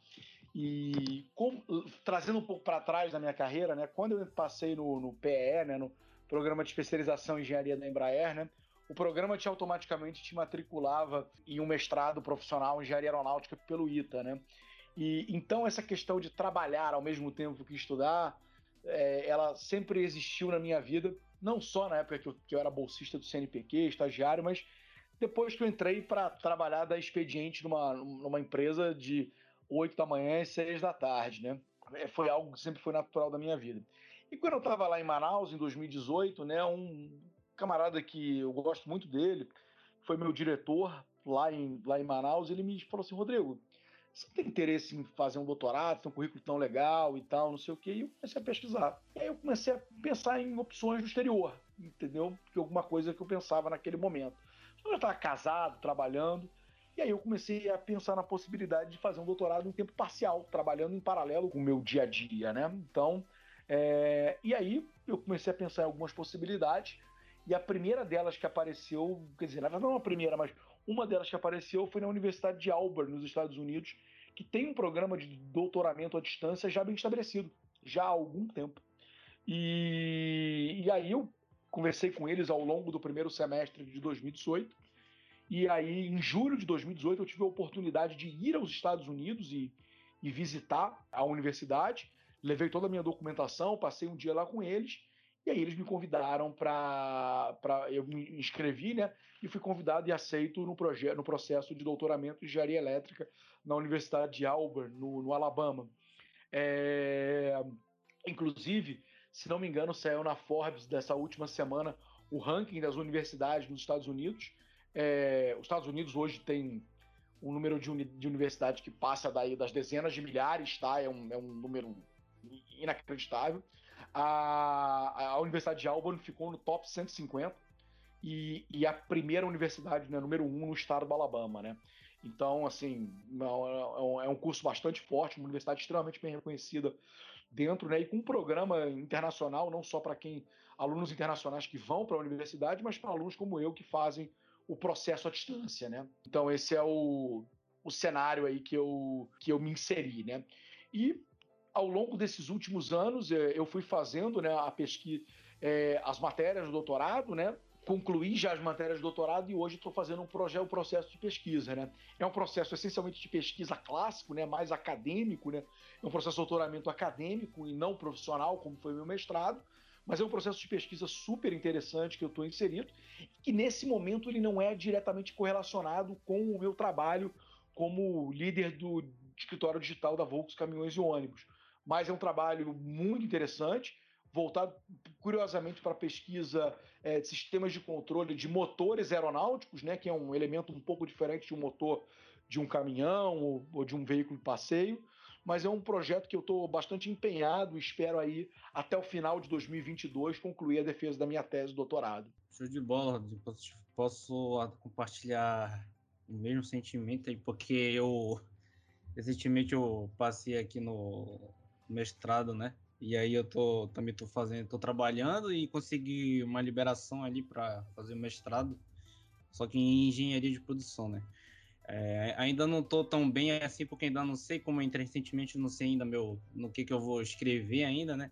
e com, trazendo um pouco para trás da minha carreira, né? Quando eu passei no, no P E, né? No Programa de Especialização em Engenharia da Embraer, né? O programa te automaticamente te matriculava em um mestrado profissional em Engenharia Aeronáutica pelo I T A, né? E então essa questão de trabalhar ao mesmo tempo que estudar, é, ela sempre existiu na minha vida, não só na época que eu, que eu era bolsista do C N P Q, estagiário, mas depois que eu entrei para trabalhar da expediente numa, numa empresa de oito da manhã e seis da tarde, né? Foi algo que sempre foi natural da minha vida. E quando eu estava lá em Manaus, em dois mil e dezoito, né, um camarada que eu gosto muito dele, foi meu diretor lá em, lá em Manaus, ele me falou assim, Rodrigo, você tem interesse em fazer um doutorado, tem um currículo tão legal e tal, não sei o quê, e eu comecei a pesquisar. E aí eu comecei a pensar em opções no exterior, entendeu? Porque alguma coisa que eu pensava naquele momento. Eu já estava casado, trabalhando, e aí eu comecei a pensar na possibilidade de fazer um doutorado em tempo parcial, trabalhando em paralelo com o meu dia a dia, né? Então, é... e aí eu comecei a pensar em algumas possibilidades, e a primeira delas que apareceu, quer dizer, na verdade não a primeira, mas uma delas que apareceu foi na Universidade de Auburn, nos Estados Unidos, que tem um programa de doutoramento à distância já bem estabelecido, já há algum tempo. E, e aí eu conversei com eles ao longo do primeiro semestre de dois mil e dezoito, e aí em julho de dois mil e dezoito eu tive a oportunidade de ir aos Estados Unidos e, e visitar a universidade, levei toda a minha documentação, passei um dia lá com eles, e aí eles me convidaram para... Eu me inscrevi, né? E fui convidado e aceito no, projeto, no processo de doutoramento em engenharia elétrica na Universidade de Auburn, no, no Alabama. É... Inclusive, se não me engano, saiu na Forbes dessa última semana o ranking das universidades nos Estados Unidos. É... Os Estados Unidos hoje tem um número de, uni... de universidades que passa daí das dezenas de milhares, tá? É um, é um número inacreditável. A, a Universidade de Auburn ficou no top cento e cinquenta e, e a primeira universidade, né, número um no estado do Alabama, né? Então, assim, é um curso bastante forte, uma universidade extremamente bem reconhecida dentro, né? E com um programa internacional, não só para quem alunos internacionais que vão para a universidade, mas para alunos como eu que fazem o processo à distância, né? Então, esse é o, o cenário aí que eu, que eu me inseri, né? E ao longo desses últimos anos, eu fui fazendo, né, a pesquisa, é, as matérias do doutorado, né? Concluí já as matérias de doutorado e hoje estou fazendo um, projeto, um processo de pesquisa, né? É um processo essencialmente de pesquisa clássico, né? Mais acadêmico, né? É um processo de doutoramento acadêmico e não profissional, como foi o meu mestrado, mas é um processo de pesquisa super interessante que eu estou inserido e nesse momento ele não é diretamente correlacionado com o meu trabalho como líder do escritório digital da Volks Caminhões e Ônibus, mas é um trabalho muito interessante, voltado curiosamente para a pesquisa é, de sistemas de controle de motores aeronáuticos, né, que é um elemento um pouco diferente de um motor de um caminhão ou, ou de um veículo de passeio, mas é um projeto que eu estou bastante empenhado e espero aí até o final de dois mil e vinte e dois concluir a defesa da minha tese de doutorado. Show de bola, Rodrigo. Posso, posso compartilhar o mesmo sentimento aí, porque eu recentemente eu passei aqui no mestrado, né? E aí eu tô também tô fazendo, tô trabalhando e consegui uma liberação ali para fazer o mestrado, só que em engenharia de produção, né? É, ainda não tô tão bem assim porque ainda não sei como eu entrei recentemente, não sei ainda meu no que que eu vou escrever ainda, né?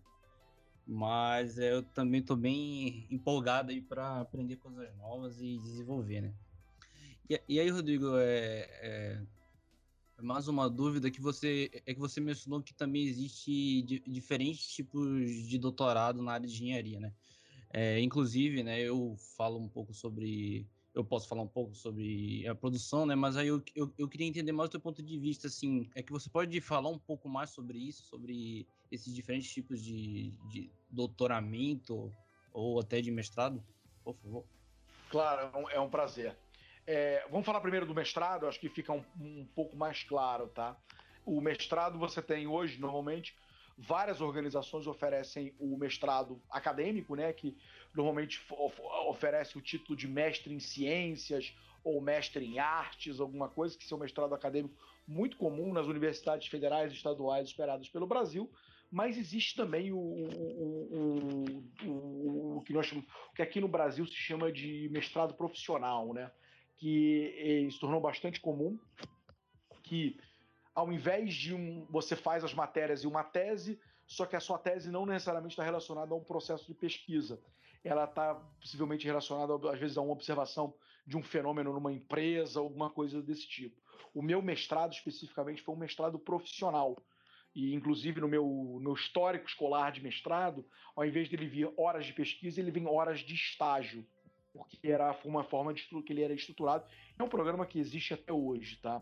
Mas eu também tô bem empolgado aí para aprender coisas novas e desenvolver, né? E, e aí, Rodrigo, é, é mais uma dúvida que você é que você mencionou que também existe di, diferentes tipos de doutorado na área de engenharia, né? É, inclusive, né, eu falo um pouco sobre, eu posso falar um pouco sobre a produção, né? Mas aí eu, eu, eu queria entender mais o teu ponto de vista, assim, é que você pode falar um pouco mais sobre isso, sobre esses diferentes tipos de, de doutoramento ou até de mestrado, por favor? Claro, é um, é um prazer. É, vamos falar primeiro do mestrado, acho que fica um, um pouco mais claro, tá? O mestrado você tem hoje, normalmente, várias organizações oferecem o mestrado acadêmico, né? Que normalmente of oferece o título de mestre em ciências ou mestre em artes, alguma coisa, que é um mestrado acadêmico muito comum nas universidades federais e estaduais esperadas pelo Brasil. Mas existe também o, o, o, o, o, que nós chamamos, que aqui no Brasil se chama de mestrado profissional, né? Que se tornou bastante comum, que ao invés de um, você faz as matérias e uma tese, só que a sua tese não necessariamente está relacionada a um processo de pesquisa. Ela está possivelmente relacionada, às vezes, a uma observação de um fenômeno numa empresa, alguma coisa desse tipo. O meu mestrado, especificamente, foi um mestrado profissional. E, inclusive, no meu, meu histórico escolar de mestrado, ao invés de ele vir horas de pesquisa, ele vem horas de estágio, porque era uma forma de que ele era estruturado. É um programa que existe até hoje, tá?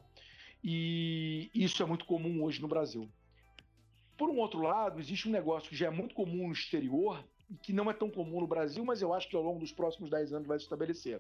E isso é muito comum hoje no Brasil. Por um outro lado, existe um negócio que já é muito comum no exterior e que não é tão comum no Brasil, mas eu acho que ao longo dos próximos dez anos vai se estabelecer.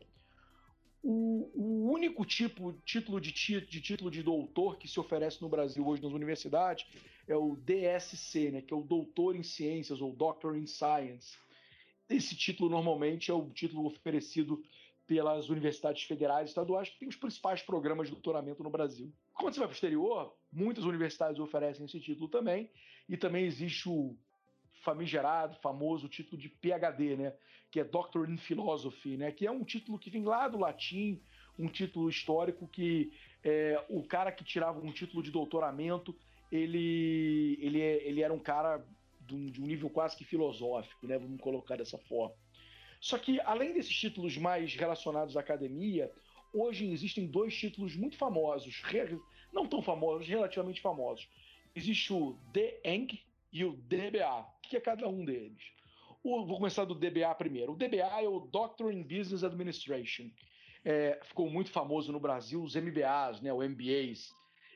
O, o único tipo, título de, de título de doutor que se oferece no Brasil hoje nas universidades é o D S C, né, que é o Doutor em Ciências, ou Doctor in Science. Esse título normalmente é o título oferecido pelas universidades federais e estaduais, que tem os principais programas de doutoramento no Brasil. Quando você vai para o exterior, muitas universidades oferecem esse título também, e também existe o famigerado, famoso título de P H D, né, que é Doctor in Philosophy, né, que é um título que vem lá do latim, um título histórico que é, o cara que tirava um título de doutoramento, ele, ele, ele era um cara de um, de um nível quase que filosófico, né, vamos colocar dessa forma. Só que, além desses títulos mais relacionados à academia, hoje existem dois títulos muito famosos, não tão famosos, relativamente famosos. Existe o D E N G e o D B A. O que é cada um deles? O, vou começar do D B A primeiro. O D B A é o Doctor in Business Administration. É, ficou muito famoso no Brasil, os M B As, né, o M B As.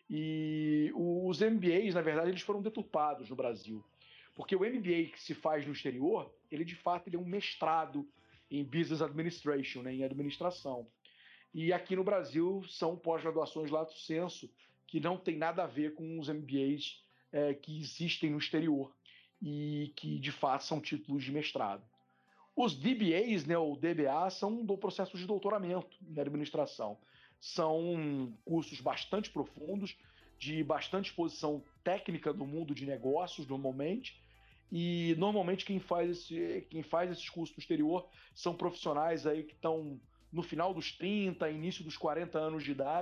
E os M B As, na verdade, eles foram deturpados no Brasil. Porque o M B A que se faz no exterior, ele de fato ele é um mestrado em Business Administration, né, em administração. E aqui no Brasil são pós-graduações lato sensu, que não tem nada a ver com os M B As é, que existem no exterior e que de fato são títulos de mestrado. Os D B As, né, ou D B A, são do processo de doutoramento em administração. São cursos bastante profundos, de bastante exposição técnica do mundo de negócios, normalmente, e normalmente quem faz, esse, quem faz esses cursos no exterior são profissionais aí que estão no final dos trinta, início dos quarenta anos de idade,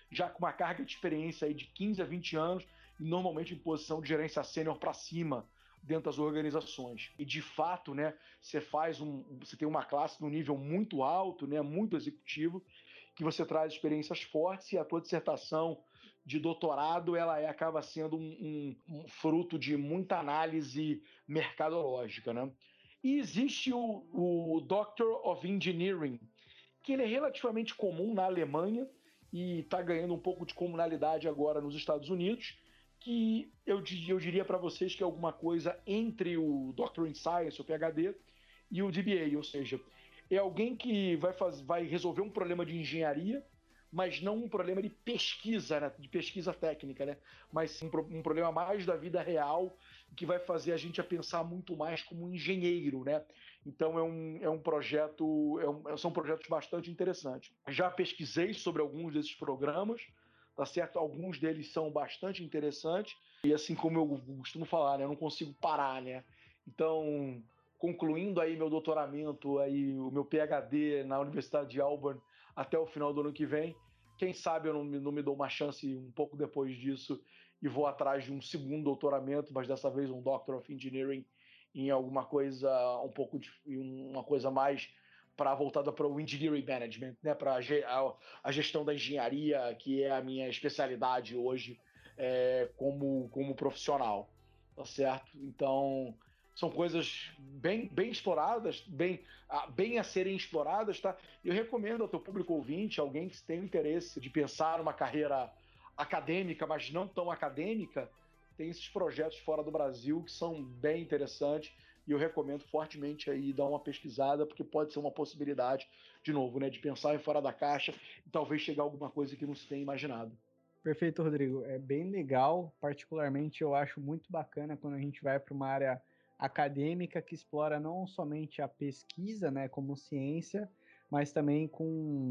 já com uma carga de experiência aí de quinze a vinte anos, e normalmente em posição de gerência sênior para cima dentro das organizações. E de fato, né, você faz um, você tem uma classe num nível muito alto, né, muito executivo, que você traz experiências fortes, e a tua dissertação de doutorado ela é, acaba sendo um, um, um fruto de muita análise mercadológica, né? E existe o, o Doctor of Engineering, que ele é relativamente comum na Alemanha e está ganhando um pouco de comunalidade agora nos Estados Unidos, que eu, eu diria para vocês que é alguma coisa entre o Doctor in Science, o P H D, e o D B A, ou seja, é alguém que vai, faz, vai resolver um problema de engenharia, mas não um problema de pesquisa, né? De pesquisa técnica, né? Mas um, um problema mais da vida real, que vai fazer a gente a pensar muito mais como um engenheiro, né? Então é um, é um projeto, é um, são projetos bastante interessantes. Já pesquisei sobre alguns desses programas, tá certo? Alguns deles são bastante interessantes, e assim como eu costumo falar, né? Eu não consigo parar, né? Então, concluindo aí meu doutoramento, aí, o meu P H D na Universidade de Auburn, até o final do ano que vem. Quem sabe eu não me, não me dou uma chance um pouco depois disso e vou atrás de um segundo doutoramento, mas dessa vez um Doctor of Engineering em alguma coisa um pouco de uma coisa mais para voltada para o Engineering Management, né, para a, a gestão da engenharia, que é a minha especialidade hoje é, como, como profissional, tá certo? Então são coisas bem, bem exploradas, bem, bem a serem exploradas, tá? Eu recomendo ao teu público ouvinte, alguém que tem interesse de pensar uma carreira acadêmica, mas não tão acadêmica, tem esses projetos fora do Brasil que são bem interessantes, e eu recomendo fortemente aí dar uma pesquisada, porque pode ser uma possibilidade, de novo, né, de pensar em fora da caixa e talvez chegar a alguma coisa que não se tenha imaginado. Perfeito, Rodrigo. É bem legal, particularmente eu acho muito bacana quando a gente vai para uma área acadêmica que explora não somente a pesquisa, né, como ciência, mas também com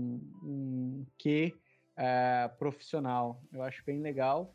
um quê uh, profissional. Eu acho bem legal.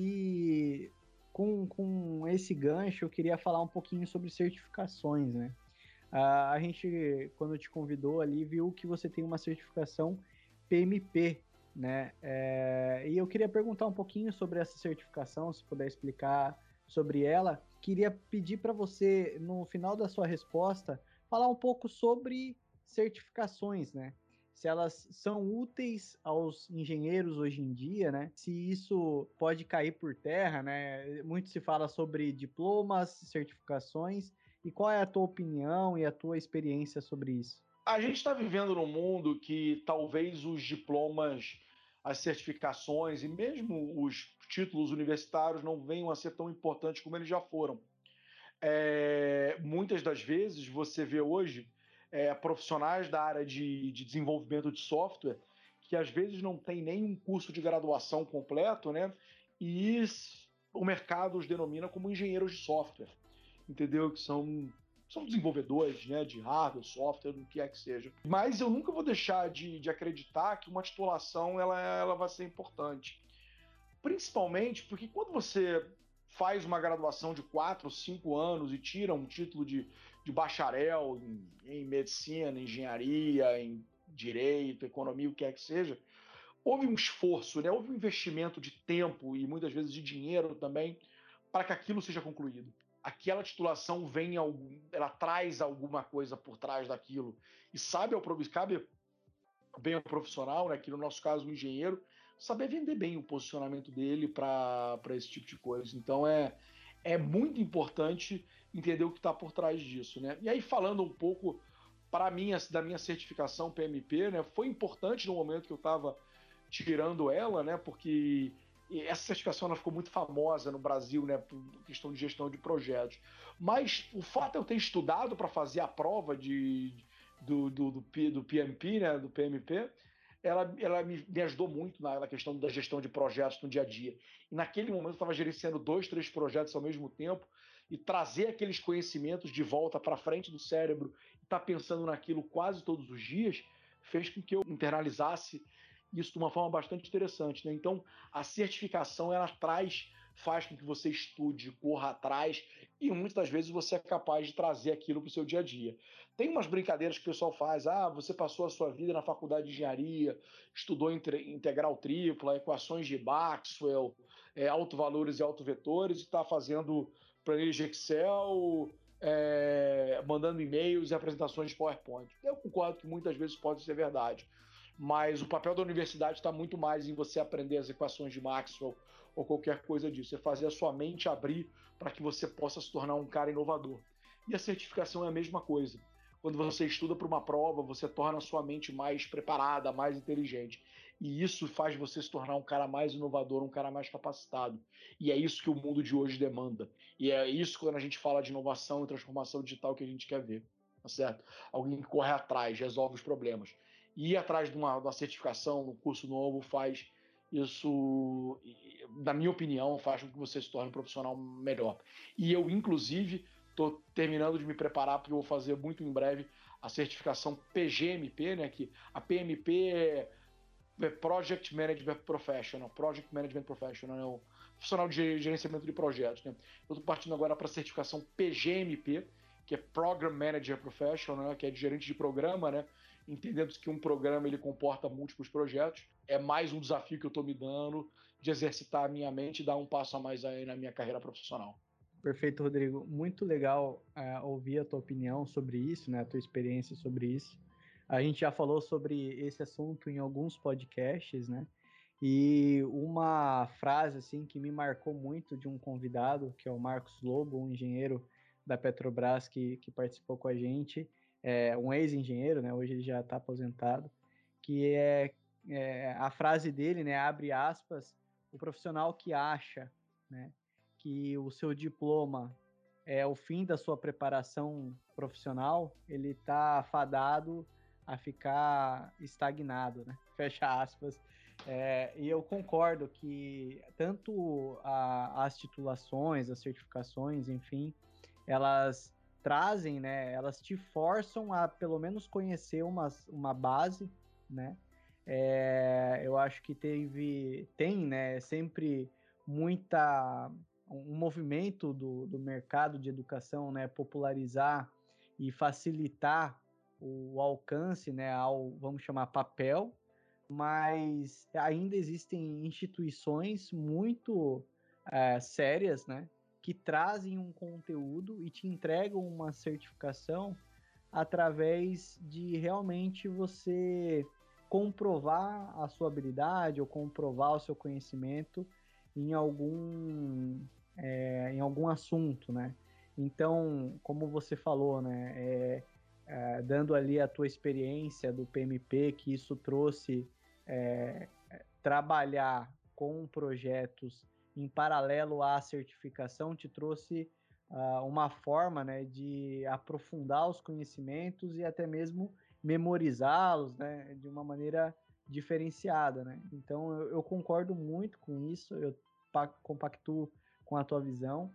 E com, com esse gancho, eu queria falar um pouquinho sobre certificações, né? Uh, a gente, quando te convidou ali, viu que você tem uma certificação P M P, né? É, e eu queria perguntar um pouquinho sobre essa certificação, se puder explicar sobre ela. Queria pedir para você, no final da sua resposta, falar um pouco sobre certificações, né? Se elas são úteis aos engenheiros hoje em dia, né? Se isso pode cair por terra, né? Muito se fala sobre diplomas, certificações. E qual é a tua opinião e a tua experiência sobre isso? A gente está vivendo num mundo que talvez os diplomas, as certificações e mesmo os títulos universitários não venham a ser tão importantes como eles já foram. É, muitas das vezes você vê hoje é, profissionais da área de, de desenvolvimento de software que às vezes não tem nem um curso de graduação completo, né? E o mercado os denomina como engenheiros de software, entendeu? Que são são desenvolvedores, né, de hardware, software, do que é que seja. Mas eu nunca vou deixar de, de acreditar que uma titulação ela, ela vai ser importante. Principalmente porque quando você faz uma graduação de quatro, cinco anos e tira um título de, de bacharel em, em medicina, engenharia, em direito, economia, o que é que seja, houve um esforço, né? Houve um investimento de tempo e muitas vezes de dinheiro também para que aquilo seja concluído. Aquela titulação vem, ela traz alguma coisa por trás daquilo e sabe ao cabe bem ao profissional, né, que no nosso caso o engenheiro, saber vender bem o posicionamento dele para esse tipo de coisa. Então é, é muito importante entender o que está por trás disso, né? E aí falando um pouco para mim da minha certificação P M P, né, foi importante no momento que eu estava tirando ela, né, porque essa certificação ela ficou muito famosa no Brasil, né, por questão de gestão de projetos. Mas o fato de eu ter estudado para fazer a prova de, do, do, do, do P M P, né, do P M P, ela, ela me, me ajudou muito na, na questão da gestão de projetos no dia a dia. E naquele momento eu estava gerenciando dois, três projetos ao mesmo tempo, e trazer aqueles conhecimentos de volta para frente do cérebro e estar tá pensando naquilo quase todos os dias, fez com que eu internalizasse isso de uma forma bastante interessante, né? Então, a certificação ela traz faz com que você estude, corra atrás, e muitas das vezes você é capaz de trazer aquilo para o seu dia a dia. Tem umas brincadeiras que o pessoal faz, ah, você passou a sua vida na faculdade de engenharia, estudou integral tripla, equações de Maxwell, é, autovalores e autovetores, e está fazendo planilha de Excel, é, mandando e-mails e apresentações de PowerPoint. Eu concordo que muitas vezes pode ser verdade, mas o papel da universidade está muito mais em você aprender as equações de Maxwell ou qualquer coisa disso. Você fazer a sua mente abrir para que você possa se tornar um cara inovador. E a certificação é a mesma coisa. Quando você estuda para uma prova, você torna a sua mente mais preparada, mais inteligente. E isso faz você se tornar um cara mais inovador, um cara mais capacitado. E é isso que o mundo de hoje demanda. E é isso quando a gente fala de inovação e transformação digital que a gente quer ver. Tá certo? Alguém que corre atrás, resolve os problemas. E ir atrás de uma, de uma certificação, um curso novo, faz isso, na minha opinião, faz com que você se torne um profissional melhor. E eu, inclusive, estou terminando de me preparar, porque eu vou fazer muito em breve a certificação P G M P, né? Que a P M P é Project Management Professional, Project Management Professional, é o profissional de gerenciamento de projetos, né? Eu estou partindo agora para a certificação P G M P, que é Program Manager Professional, né? Que é de gerente de programa, né? Entendendo que um programa ele comporta múltiplos projetos. É mais um desafio que eu estou me dando de exercitar a minha mente e dar um passo a mais aí na minha carreira profissional. Perfeito, Rodrigo. Muito legal uh, ouvir a tua opinião sobre isso, né? A tua experiência sobre isso. A gente já falou sobre esse assunto em alguns podcasts, né? E uma frase assim que me marcou muito de um convidado, que é o Marcos Lobo, um engenheiro da Petrobras que, que participou com a gente, é um ex-engenheiro, né? Hoje ele já está aposentado, que é, é a frase dele, né? Abre aspas, o profissional que acha, né? Que o seu diploma é o fim da sua preparação profissional, ele está fadado a ficar estagnado, né? Fecha aspas. É, e eu concordo que tanto a, as titulações, as certificações, enfim, elas trazem, né? Elas te forçam a pelo menos conhecer uma, uma base, né? É, eu acho que teve, tem, né? Sempre muita um movimento do, do mercado de educação, né? Popularizar e facilitar o alcance, né? Ao, vamos chamar, papel, mas ainda existem instituições muito é, sérias, né, que trazem um conteúdo e te entregam uma certificação através de realmente você comprovar a sua habilidade ou comprovar o seu conhecimento em algum, é, em algum assunto, né? Então, como você falou, né, é, é, dando ali a tua experiência do P M P, que isso trouxe É, trabalhar com projetos em paralelo à certificação te trouxe uh, uma forma, né, de aprofundar os conhecimentos e até mesmo memorizá-los, né, de uma maneira diferenciada, né? Então eu, eu concordo muito com isso, eu compactuo com a tua visão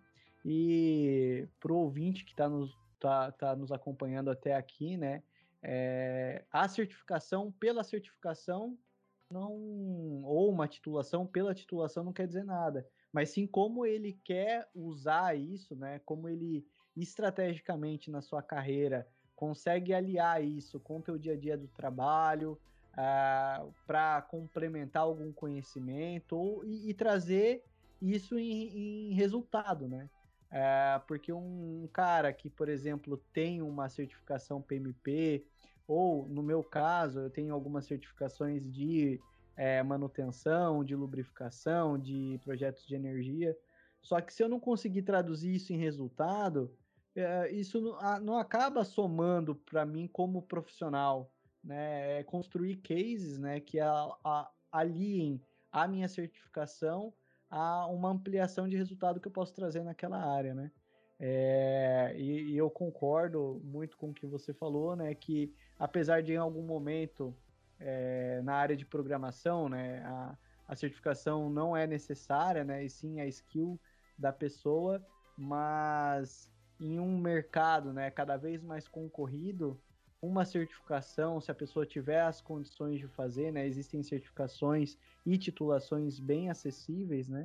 e pro ouvinte que está nos, tá, tá nos acompanhando até aqui, né, é, a certificação pela certificação não, ou uma titulação pela titulação não quer dizer nada, mas sim como ele quer usar isso, né? Como ele estrategicamente na sua carreira consegue aliar isso com o teu dia a dia do trabalho, uh, para complementar algum conhecimento ou, e, e trazer isso em, em resultado, né? Uh, porque um cara que, por exemplo, tem uma certificação P M P, ou, no meu caso, eu tenho algumas certificações de é, manutenção, de lubrificação, de projetos de energia. Só que se eu não conseguir traduzir isso em resultado, é, isso não, não acaba somando para mim como profissional, né? É construir cases, né, que a, a, aliem a minha certificação a uma ampliação de resultado que eu posso trazer naquela área, né? É, e, e eu concordo muito com o que você falou, né? Que apesar de em algum momento é, na área de programação, né, a, a certificação não é necessária, né, e sim a skill da pessoa, mas em um mercado, né, cada vez mais concorrido, uma certificação, se a pessoa tiver as condições de fazer, né, existem certificações e titulações bem acessíveis, né,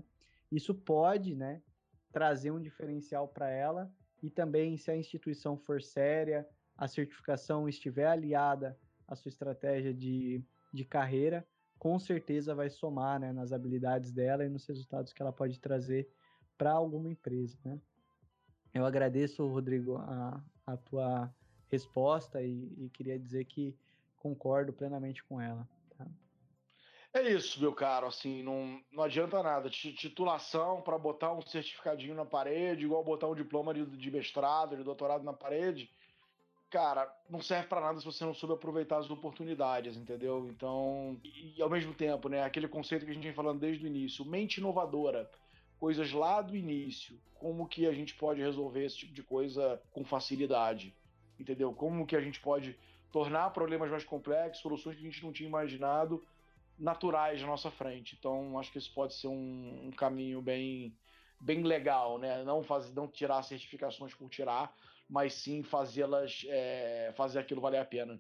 isso pode, né, trazer um diferencial para ela, e também se a instituição for séria, a certificação estiver aliada à sua estratégia de, de carreira, com certeza vai somar, né, nas habilidades dela e nos resultados que ela pode trazer para alguma empresa, né? Eu agradeço, Rodrigo, a, a tua resposta e, e queria dizer que concordo plenamente com ela. Tá? É isso, meu caro, assim, não, não adianta nada. Titulação para botar um certificadinho na parede, igual botar um diploma de, de mestrado, de doutorado na parede, cara, não serve para nada se você não souber aproveitar as oportunidades, entendeu? Então, e, e ao mesmo tempo, né, aquele conceito que a gente vem falando desde o início, mente inovadora, coisas lá do início, como que a gente pode resolver esse tipo de coisa com facilidade, entendeu? Como que a gente pode tornar problemas mais complexos, soluções que a gente não tinha imaginado, naturais na nossa frente. Então, acho que isso pode ser um, um caminho bem, bem legal, né? Não, faz, não tirar certificações por tirar, mas sim fazê-las, é, fazer aquilo valer a pena.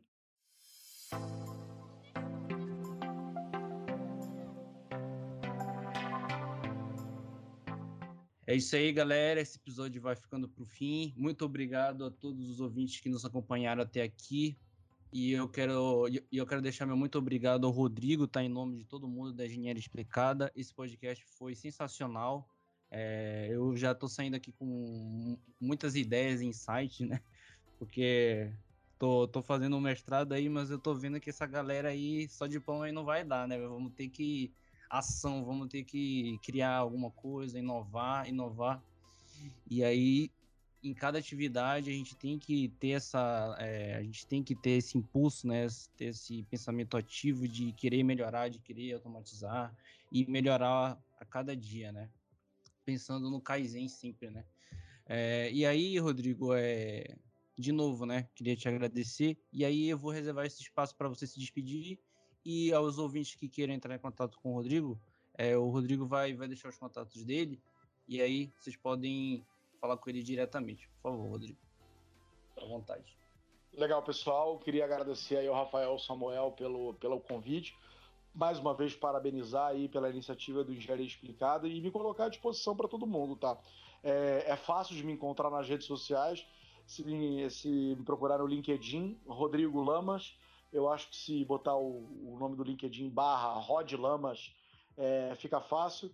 É isso aí, galera. Esse episódio vai ficando para o fim. Muito obrigado a todos os ouvintes que nos acompanharam até aqui. E eu quero, eu quero deixar meu muito obrigado ao Rodrigo, tá, em nome de todo mundo da Engenharia Explicada. Esse podcast foi sensacional. É, eu já estou saindo aqui com muitas ideias e insights, né? Porque tô, tô fazendo um mestrado aí, mas eu tô vendo que essa galera aí, só diploma aí não vai dar, né? Vamos ter que ação, vamos ter que criar alguma coisa, inovar, inovar. E aí, em cada atividade, a gente tem que ter essa, é, a gente tem que ter esse impulso, né? Ter esse pensamento ativo de querer melhorar, de querer automatizar e melhorar a cada dia, né? Pensando no Kaizen sempre, né? É, e aí, Rodrigo, é, de novo, né? Queria te agradecer. E aí eu vou reservar esse espaço para você se despedir. E aos ouvintes que queiram entrar em contato com o Rodrigo, é, o Rodrigo vai, vai deixar os contatos dele. E aí vocês podem falar com ele diretamente. Por favor, Rodrigo. À vontade. Legal, pessoal. Queria agradecer aí ao Rafael Samuel pelo, pelo convite. Mais uma vez, parabenizar aí pela iniciativa do Engenharia Explicada e me colocar à disposição para todo mundo, tá? É, é fácil de me encontrar nas redes sociais. Se me, se me procurar no LinkedIn, Rodrigo Lamas, eu acho que se botar o, o nome do LinkedIn barra Rod Lamas, é, fica fácil.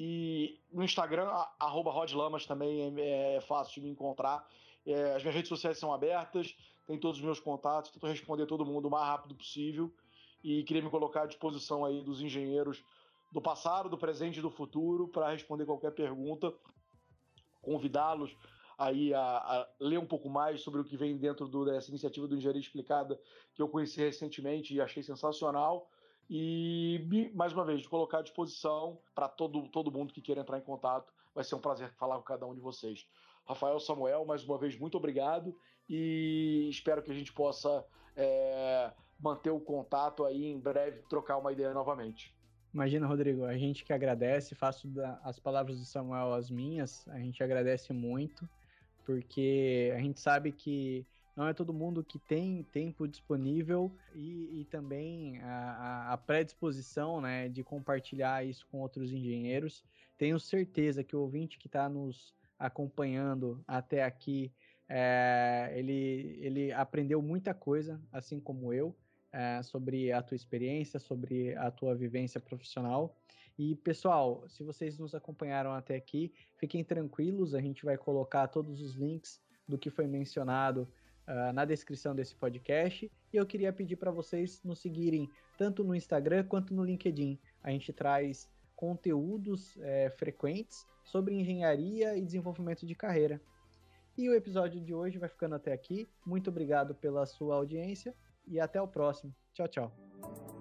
E no Instagram, arroba Rod Lamas também é, é fácil de me encontrar. É, as minhas redes sociais são abertas, tem todos os meus contatos, tento responder todo mundo o mais rápido possível. E queria me colocar à disposição aí dos engenheiros do passado, do presente e do futuro para responder qualquer pergunta, convidá-los aí a, a ler um pouco mais sobre o que vem dentro do, dessa iniciativa do Engenharia Explicada, que eu conheci recentemente e achei sensacional. E, mais uma vez, colocar à disposição para todo, todo mundo que queira entrar em contato. Vai ser um prazer falar com cada um de vocês. Rafael, Samuel, mais uma vez, muito obrigado e espero que a gente possa é, manter o contato aí em breve, trocar uma ideia novamente. Imagina, Rodrigo, a gente que agradece, faço da, as palavras do Samuel as minhas, a gente agradece muito, porque a gente sabe que não é todo mundo que tem tempo disponível e, e também a, a predisposição, né, de compartilhar isso com outros engenheiros. Tenho certeza que o ouvinte que está nos acompanhando até aqui, é, ele, ele aprendeu muita coisa, assim como eu, é, sobre a tua experiência, sobre a tua vivência profissional. E, pessoal, se vocês nos acompanharam até aqui, fiquem tranquilos, a gente vai colocar todos os links do que foi mencionado uh, na descrição desse podcast. E eu queria pedir para vocês nos seguirem tanto no Instagram quanto no LinkedIn. A gente traz conteúdos é, frequentes sobre engenharia e desenvolvimento de carreira. E o episódio de hoje vai ficando até aqui. Muito obrigado pela sua audiência e até o próximo. Tchau, tchau.